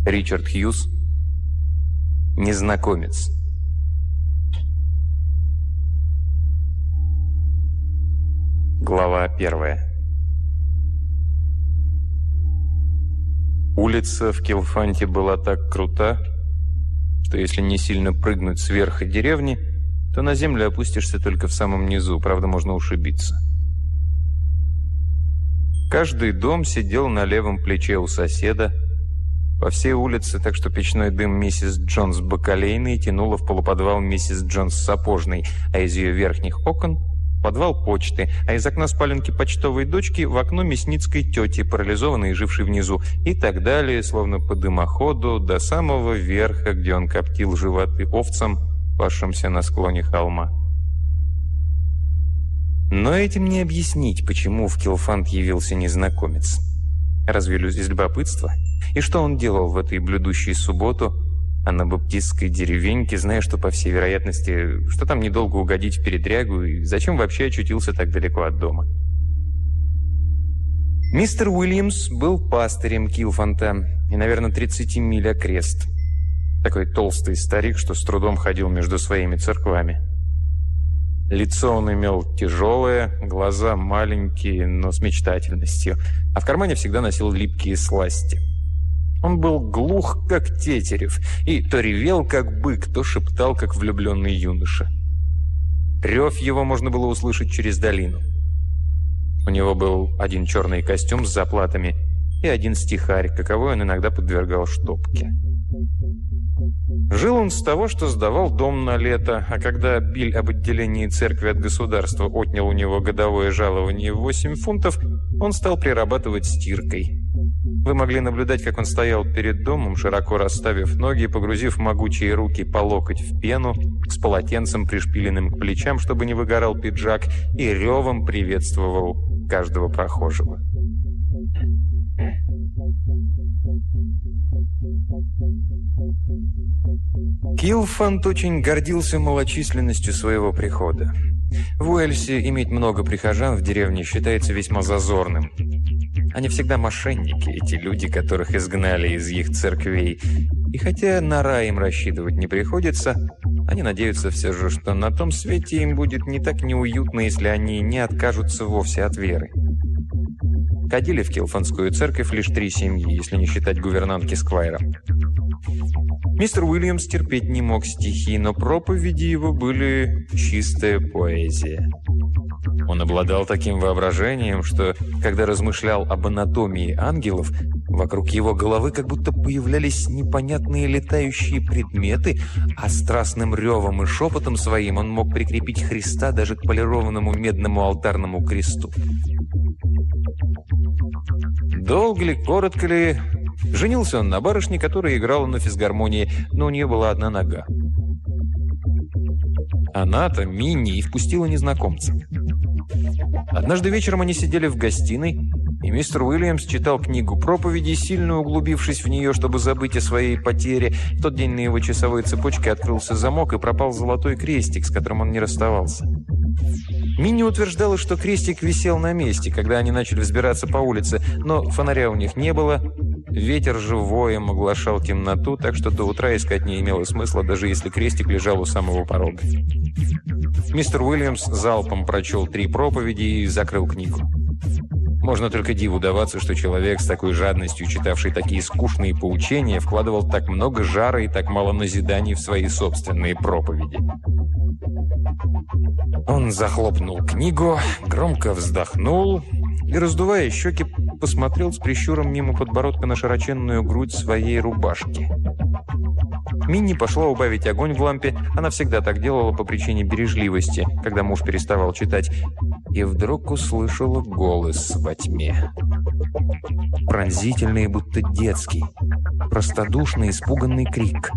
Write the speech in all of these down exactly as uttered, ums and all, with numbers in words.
Ричард Хьюз. Незнакомец. Глава первая. Улица в Килфанте была так крута, что если не сильно прыгнуть с верха деревни, то на землю опустишься только в самом низу, правда, можно ушибиться. Каждый дом сидел на левом плече у соседа, по всей улице, так что печной дым миссис Джонс бакалейной тянуло в полуподвал миссис Джонс сапожной, а из ее верхних окон – подвал почты, а из окна спаленки почтовой дочки в окно мясницкой тети, парализованной и жившей внизу, и так далее, словно по дымоходу, до самого верха, где он коптил животы овцам, пасшимся на склоне холма. Но этим не объяснить, почему в Килфант явился незнакомец. Разве из любопытства? И что он делал в этой блюдущей субботу, а на баптистской деревеньке, зная, что, по всей вероятности, что там недолго угодить в передрягу, и зачем вообще очутился так далеко от дома? Мистер Уильямс был пастырем Килфанта и, наверное, тридцати миль окрест. Такой толстый старик, что с трудом ходил между своими церквами. Лицо он имел тяжелое, глаза маленькие, но с мечтательностью, а в кармане всегда носил липкие сласти. Он был глух, как тетерев, и то ревел, как бык, то шептал, как влюбленный юноша. Рев его можно было услышать через долину. У него был один черный костюм с заплатами и один стихарь, каковой он иногда подвергал штопке. Жил он с того, что сдавал дом на лето, а когда биль об отделении церкви от государства отнял у него годовое жалование в восемь фунтов, он стал прирабатывать стиркой. Вы могли наблюдать, как он стоял перед домом, широко расставив ноги, погрузив могучие руки по локоть в пену, с полотенцем, пришпиленным к плечам, чтобы не выгорал пиджак, и ревом приветствовал каждого прохожего. Килфант очень гордился малочисленностью своего прихода. В Уэльсе иметь много прихожан в деревне считается весьма зазорным. Они всегда мошенники, эти люди, которых изгнали из их церквей. И хотя на рай им рассчитывать не приходится, они надеются все же, что на том свете им будет не так неуютно, если они не откажутся вовсе от веры. Ходили в Килфантскую церковь лишь три семьи, если не считать гувернантки Сквайра. Мистер Уильямс терпеть не мог стихи, но проповеди его были чистая поэзия. Он обладал таким воображением, что, когда размышлял об анатомии ангелов, вокруг его головы как будто появлялись непонятные летающие предметы, а страстным ревом и шепотом своим он мог прикрепить Христа даже к полированному медному алтарному кресту. Долго ли, коротко ли, женился он на барышне, которая играла на физгармонии, но у нее была одна нога. Она-то, Минни, и впустила незнакомца. Однажды вечером они сидели в гостиной, и мистер Уильямс читал книгу проповедей, сильно углубившись в нее, чтобы забыть о своей потере. В тот день на его часовой цепочке открылся замок, и пропал золотой крестик, с которым он не расставался. Минни утверждала, что крестик висел на месте, когда они начали взбираться по улице, но фонаря у них не было. Ветер же воем оглашал темноту, так что до утра искать не имело смысла, даже если крестик лежал у самого порога. Мистер Уильямс залпом прочел три проповеди и закрыл книгу. Можно только диву даваться, что человек с такой жадностью, читавший такие скучные поучения, вкладывал так много жара и так мало назиданий в свои собственные проповеди. Он захлопнул книгу, громко вздохнул и, раздувая щеки, посмотрел с прищуром мимо подбородка на широченную грудь своей рубашки. Минни пошла убавить огонь в лампе. Она всегда так делала по причине бережливости, когда муж переставал читать. И вдруг услышала голос во тьме. Пронзительный, будто детский. Простодушный, испуганный крик.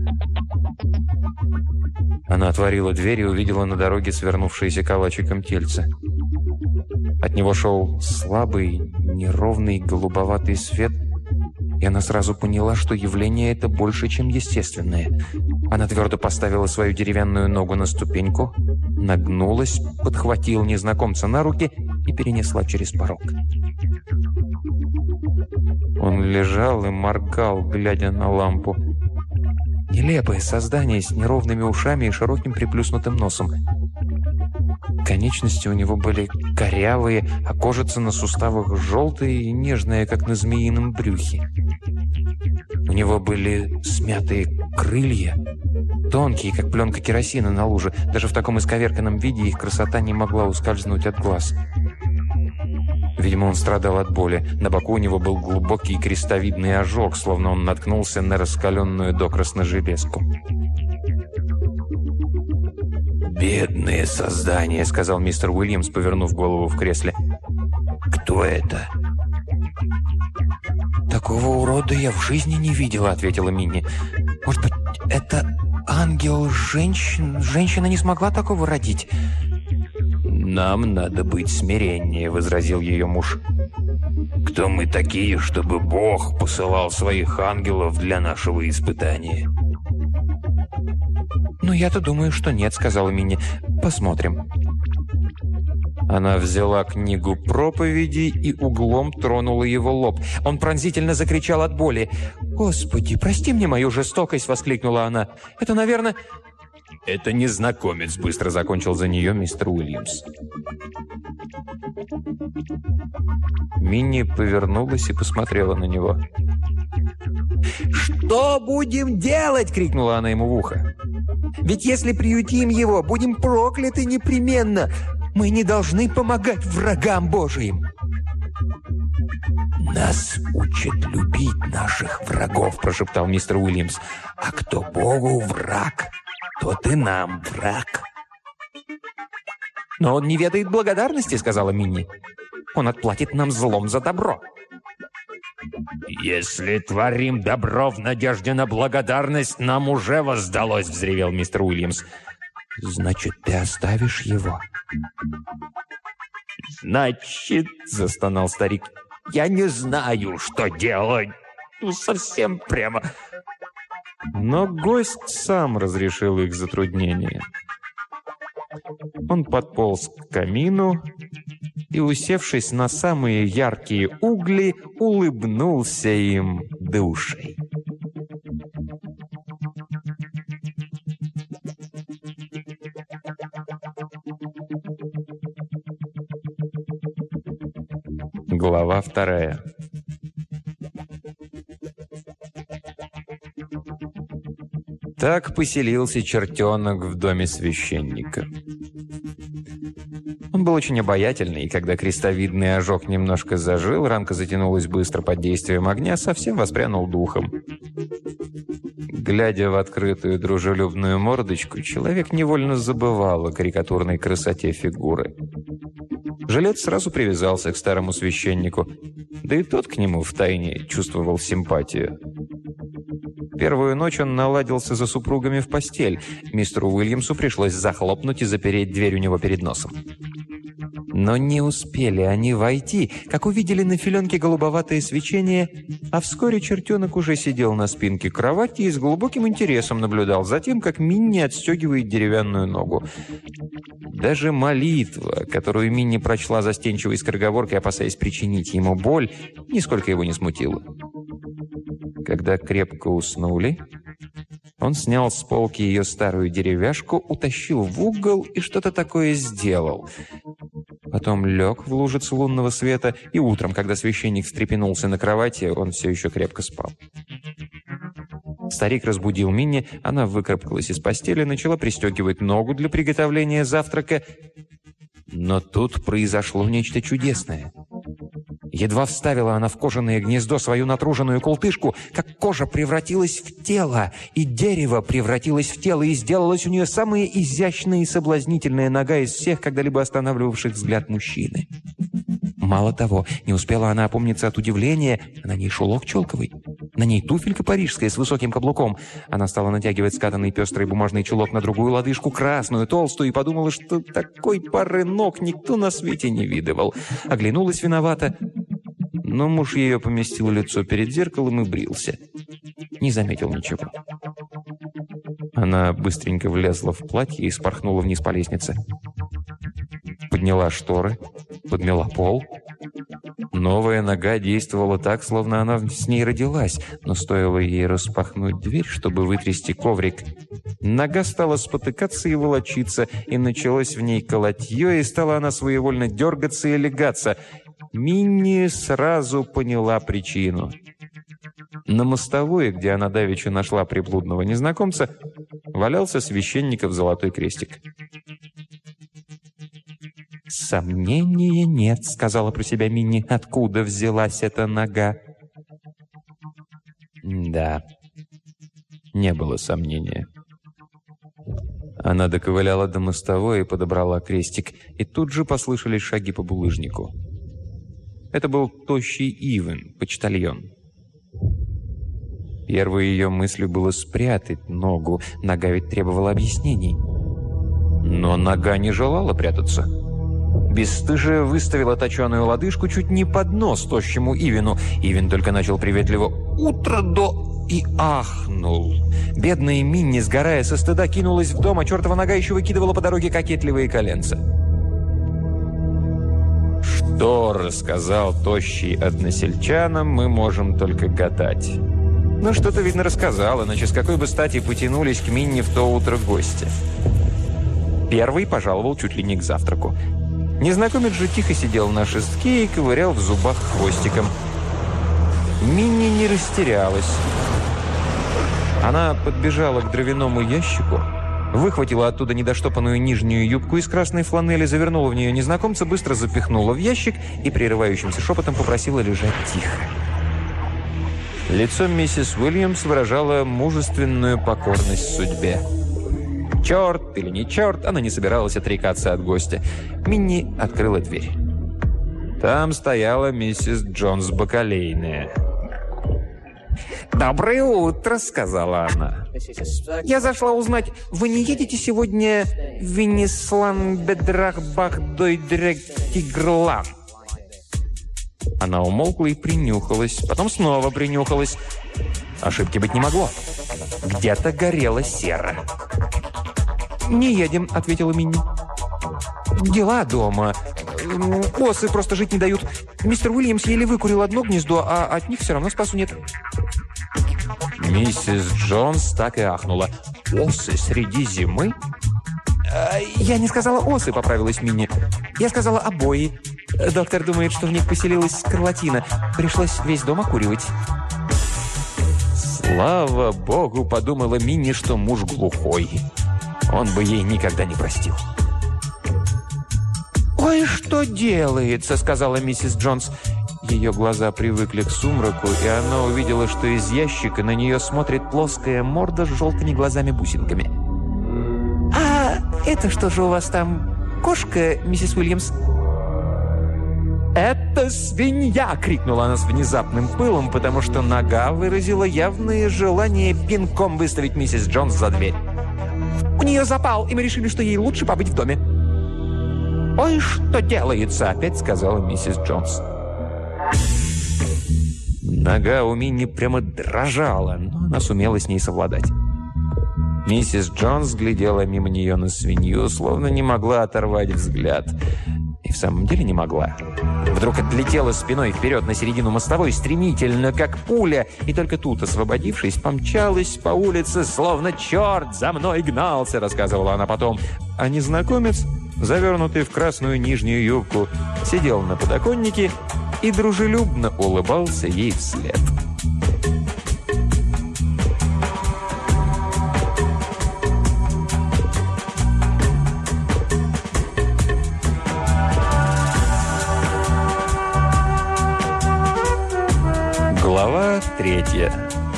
Она отворила дверь и увидела на дороге свернувшееся калачиком тельце. От него шел слабый, неровный голубоватый свет, и она сразу поняла, что явление это больше, чем естественное. Она твердо поставила свою деревянную ногу на ступеньку, нагнулась, подхватила незнакомца на руки и перенесла через порог. Он лежал и моргал, глядя на лампу. Нелепое создание с неровными ушами и широким приплюснутым носом. Конечности у него были корявые, а кожица на суставах желтая и нежная, как на змеином брюхе. У него были смятые крылья, тонкие, как пленка керосина на луже. Даже в таком исковерканном виде их красота не могла ускользнуть от глаз. Видимо, он страдал от боли. На боку у него был глубокий крестовидный ожог, словно он наткнулся на раскаленную докрасно железку. «Бедные создания», — сказал мистер Уильямс, повернув голову в кресле. «Кто это?» «Такого урода я в жизни не видела», — ответила Минни. «Может быть, это ангел женщин? Женщина не смогла такого родить?» «Нам надо быть смиреннее», — возразил ее муж. «Кто мы такие, чтобы Бог посылал своих ангелов для нашего испытания?» «Ну, я-то думаю, что нет», — сказала Минни. «Посмотрим». Она взяла книгу проповедей и углом тронула его лоб. Он пронзительно закричал от боли. «Господи, прости мне мою жестокость!» — воскликнула она. «Это, наверное...» «Это незнакомец», — быстро закончил за нее мистер Уильямс. Минни повернулась и посмотрела на него. «Что будем делать?» — крикнула она ему в ухо. «Ведь если приютим его, будем прокляты непременно. Мы не должны помогать врагам Божиим». «Нас учат любить наших врагов», — прошептал мистер Уильямс. «А кто Богу враг, тот и нам враг». «Но он не ведает благодарности», — сказала Минни. «Он отплатит нам злом за добро». «Если творим добро в надежде на благодарность, нам уже воздалось», — взревел мистер Уильямс. «Значит, ты оставишь его?» «Значит, — застонал старик, — я не знаю, что делать. Ну, совсем прямо». Но гость сам разрешил их затруднение. Он подполз к камину и, усевшись на самые яркие угли, улыбнулся им до ушей. Глава вторая. Так поселился чертенок в доме священника. Он был очень обаятельный, и когда крестовидный ожог немножко зажил, ранка затянулась быстро под действием огня, совсем воспрянул духом. Глядя в открытую дружелюбную мордочку, человек невольно забывал о карикатурной красоте фигуры. Жилец сразу привязался к старому священнику, да и тот к нему втайне чувствовал симпатию. Первую ночь он наладился за супругами в постель. Мистеру Уильямсу пришлось захлопнуть и запереть дверь у него перед носом. Но не успели они войти, как увидели на филенке голубоватое свечение, а вскоре чертенок уже сидел на спинке кровати и с глубоким интересом наблюдал за тем, как Минни отстегивает деревянную ногу. Даже молитва, которую Минни прочла застенчивой скороговоркой, опасаясь причинить ему боль, нисколько его не смутила. Когда крепко уснули, он снял с полки ее старую деревяшку, утащил в угол и что-то такое сделал. Потом лег в лужицу лунного света, и утром, когда священник встрепенулся на кровати, он все еще крепко спал. Старик разбудил Минни, она выкарабкалась из постели, начала пристегивать ногу для приготовления завтрака. Но тут произошло нечто чудесное. Едва вставила она в кожаное гнездо свою натруженную култышку, как кожа превратилась в тело, и дерево превратилось в тело, и сделалась у нее самая изящная и соблазнительная нога из всех, когда-либо останавливавших взгляд мужчины. Мало того, не успела она опомниться от удивления, а на ней шелок челковый, на ней туфелька парижская с высоким каблуком. Она стала натягивать скатанный пестрый бумажный чулок на другую лодыжку, красную, толстую, и подумала, что такой пары ног никто на свете не видывал. Оглянулась виновата, но муж ее поместил лицо перед зеркалом и брился. Не заметил ничего. Она быстренько влезла в платье и спорхнула вниз по лестнице. Подняла шторы, подмела пол. Новая нога действовала так, словно она с ней родилась, но стоило ей распахнуть дверь, чтобы вытрясти коврик. Нога стала спотыкаться и волочиться, и началось в ней колотье, и стала она своевольно дергаться и легаться. Минни сразу поняла причину. На мостовой, где она давеча нашла приблудного незнакомца, валялся священников золотой крестик. «Сомнения нет», — сказала про себя Минни, — «откуда взялась эта нога?» Да, не было сомнения. Она доковыляла до мостовой и подобрала крестик, и тут же послышались шаги по булыжнику. Это был тощий Ивен, почтальон. Первой ее мыслью было спрятать ногу, нога ведь требовала объяснений. Но нога не желала прятаться. Бесстыжая выставила точеную лодыжку чуть не под нос тощему Ивену. Ивен только начал приветливо «Утро до...» и ахнул. Бедная Минни, сгорая со стыда, кинулась в дом, а чертова нога еще выкидывала по дороге кокетливые коленца. Что рассказал тощий односельчанам, мы можем только гадать. Но что-то, видно, рассказал, иначе с какой бы стати потянулись к Минни в то утро гости. Первый пожаловал чуть ли не к завтраку. Незнакомец же тихо сидел на шестке и ковырял в зубах хвостиком. Минни не растерялась. Она подбежала к дровяному ящику, выхватила оттуда недоштопанную нижнюю юбку из красной фланели, завернула в нее незнакомца, быстро запихнула в ящик и прерывающимся шепотом попросила лежать тихо. Лицо миссис Уильямс выражало мужественную покорность судьбе. Черт или не черт, она не собиралась отрекаться от гостя. Минни открыла дверь. Там стояла миссис Джонс Бакалейная. «Доброе утро», — сказала она. «Я зашла узнать, вы не едете сегодня в Венеслан-Бедрах-Бах-Дой-Дрек-Тигрлан?» Она умолкла и принюхалась, потом снова принюхалась. Ошибки быть не могло. Где-то горела сера. «Не едем», — ответила Минни. «Дела дома. Осы просто жить не дают. Мистер Уильямс еле выкурил одно гнездо, а от них все равно спасу нет». Миссис Джонс так и ахнула. «Осы среди зимы?» «Я не сказала осы», — поправилась Минни. «Я сказала обои. Доктор думает, что в них поселилась скарлатина. Пришлось весь дом окуривать». «Слава богу», — подумала Минни, что муж глухой. Он бы ей никогда не простил. «Ой, что делается», — сказала миссис Джонс. Ее глаза привыкли к сумраку, и она увидела, что из ящика на нее смотрит плоская морда с желтыми глазами-бусинками. «А это что же у вас там? Кошка, миссис Уильямс?» «Это свинья!» — крикнула она с внезапным пылом, потому что нога выразила явное желание пинком выставить миссис Джонс за дверь. «У нее запал, и мы решили, что ей лучше побыть в доме». «Ой, что делается!» — опять сказала миссис Джонс. Нога у Минни прямо дрожала, но она сумела с ней совладать. Миссис Джонс глядела мимо нее на свинью, словно не могла оторвать взгляд. И в самом деле не могла. Вдруг отлетела спиной вперед на середину мостовой, стремительно, как пуля, и только тут, освободившись, помчалась по улице, словно черт за мной гнался, рассказывала она потом. А незнакомец, завернутый в красную нижнюю юбку, сидел на подоконнике и дружелюбно улыбался ей вслед. Глава третья.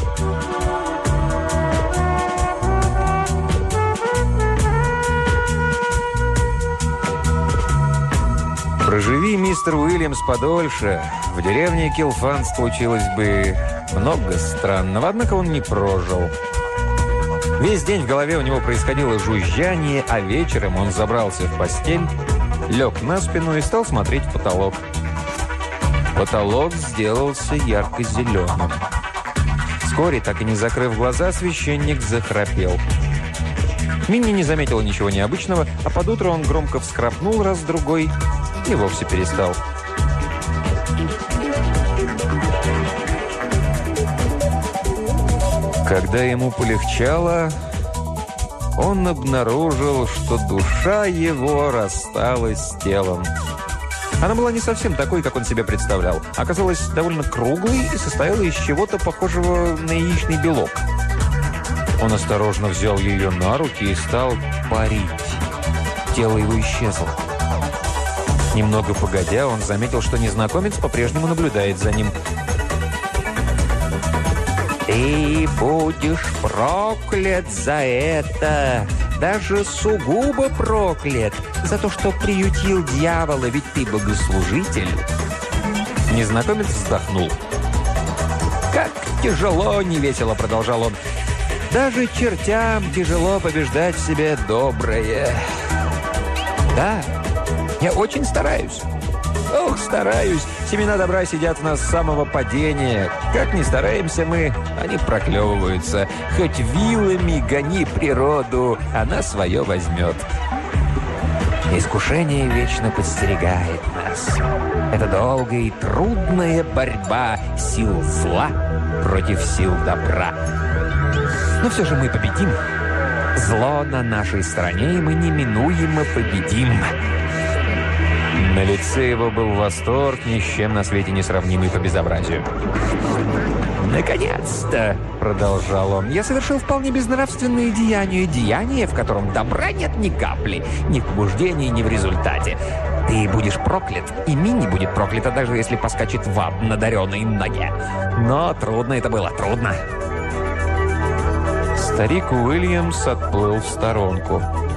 Проживи мистер Уильямс подольше, в деревне Килфан случилось бы много странного, однако он не прожил. Весь день в голове у него происходило жужжание, а вечером он забрался в постель, лег на спину и стал смотреть в потолок. Потолок сделался ярко-зеленым. Вскоре, так и не закрыв глаза, священник захрапел. Минни не заметила ничего необычного, а под утро он громко всхрапнул раз-другой и вовсе перестал. Когда ему полегчало, он обнаружил, что душа его рассталась с телом. Она была не совсем такой, как он себе представлял. Оказалась довольно круглой и состояла из чего-то похожего на яичный белок. Он осторожно взял ее на руки и стал парить. Тело его исчезло. Немного погодя, он заметил, что незнакомец по-прежнему наблюдает за ним. «Ты будешь проклят за это, даже сугубо проклят, за то, что приютил дьявола, ведь ты богослужитель». Незнакомец вздохнул. «Как тяжело, невесело», — продолжал он. «Даже чертям тяжело побеждать в себе доброе. Да, я очень стараюсь. Ох, стараюсь. Семена добра сидят в нас с самого падения. Как ни стараемся мы, они проклевываются. Хоть вилами гони природу, она свое возьмет. Искушение вечно подстерегает нас. Это долгая и трудная борьба сил зла против сил добра. Но все же мы победим. Зло на нашей стороне, и мы неминуемо победим». На лице его был восторг, ни с чем на свете не сравнимый по безобразию. «Наконец-то!» — продолжал он. «Я совершил вполне безнравственное деяние. Деяние, в котором добра нет ни капли. Ни в побуждении, ни в результате. Ты будешь проклят, и Минни будет проклята, даже если поскочит в ад на даренной ноге. Но трудно это было, трудно». Старик Уильямс отплыл в сторонку.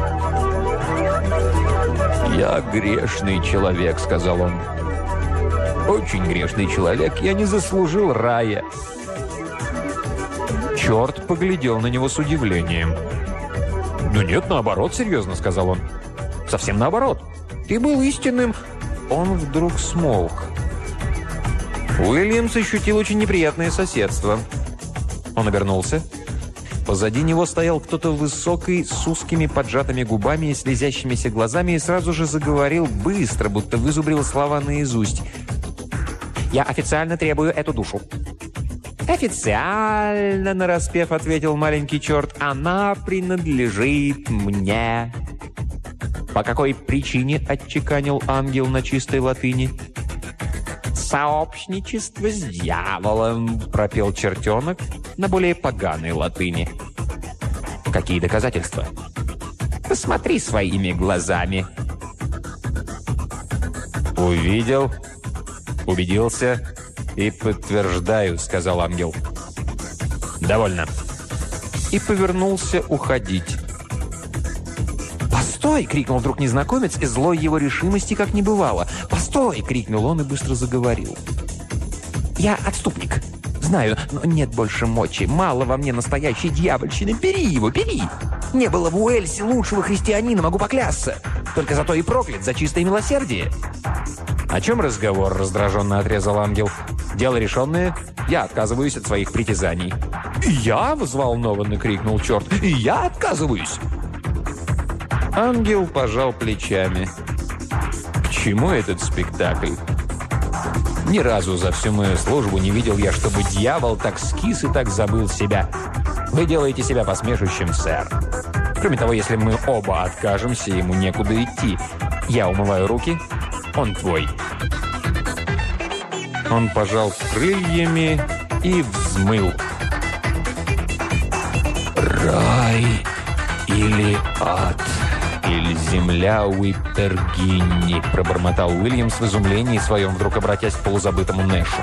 «Я грешный человек», — сказал он. «Очень грешный человек. Я не заслужил рая». Черт поглядел на него с удивлением. «Ну нет, наоборот, серьезно», — сказал он. «Совсем наоборот. Ты был истинным...» Он вдруг смолк. Уильямс ощутил очень неприятное соседство. Он обернулся. Позади него стоял кто-то высокий, с узкими поджатыми губами и слезящимися глазами, и сразу же заговорил быстро, будто вызубрил слова наизусть. «Я официально требую эту душу». «Официально», — нараспев ответил маленький черт, — «она принадлежит мне». «По какой причине?» — отчеканил ангел на чистой латыни. «Сообщничество с дьяволом», — пропел чертенок на более поганой латыни. «Какие доказательства?» «Посмотри своими глазами». «Увидел, убедился и подтверждаю», — сказал ангел. «Довольно». И повернулся уходить. «Постой!» — крикнул вдруг незнакомец, и злой его решимости как не бывало. «Постой!» — крикнул он и быстро заговорил. «Я отступник. Знаю, но нет больше мочи. Мало во мне настоящей дьявольщины. Бери его, бери! Не было в Уэльсе лучшего христианина, могу поклясться. Только зато и проклят за чистое милосердие». «О чем разговор?» — раздраженно отрезал ангел. «Дело решенное. Я отказываюсь от своих притязаний». «И я?» — взволнованно крикнул черт. «И я отказываюсь!» Ангел пожал плечами. «К чему этот спектакль? Ни разу за всю мою службу не видел я, чтобы дьявол так скис и так забыл себя. Вы делаете себя посмешищем, сэр. Кроме того, если мы оба откажемся, ему некуда идти. Я умываю руки, он твой». Он пожал крыльями и взмыл. «Рай или ад, или земля Уиппергинни», — пробормотал Уильямс в изумлении своем, вдруг обратясь к полузабытому Нэшу.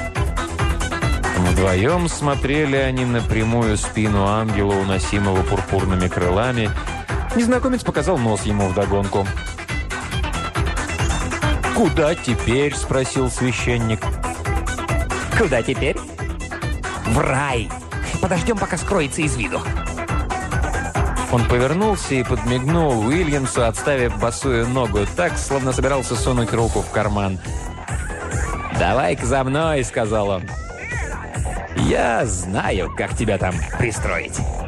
Вдвоем смотрели они на прямую спину ангела, уносимого пурпурными крылами. Незнакомец показал нос ему вдогонку. «Куда теперь?» — спросил священник. «Куда теперь?» «В рай. Подождем, пока скроется из виду». Он повернулся и подмигнул Уильямсу, отставив босую ногу так, словно собирался сунуть руку в карман. «Давай-ка за мной», — сказал он. «Я знаю, как тебя там пристроить».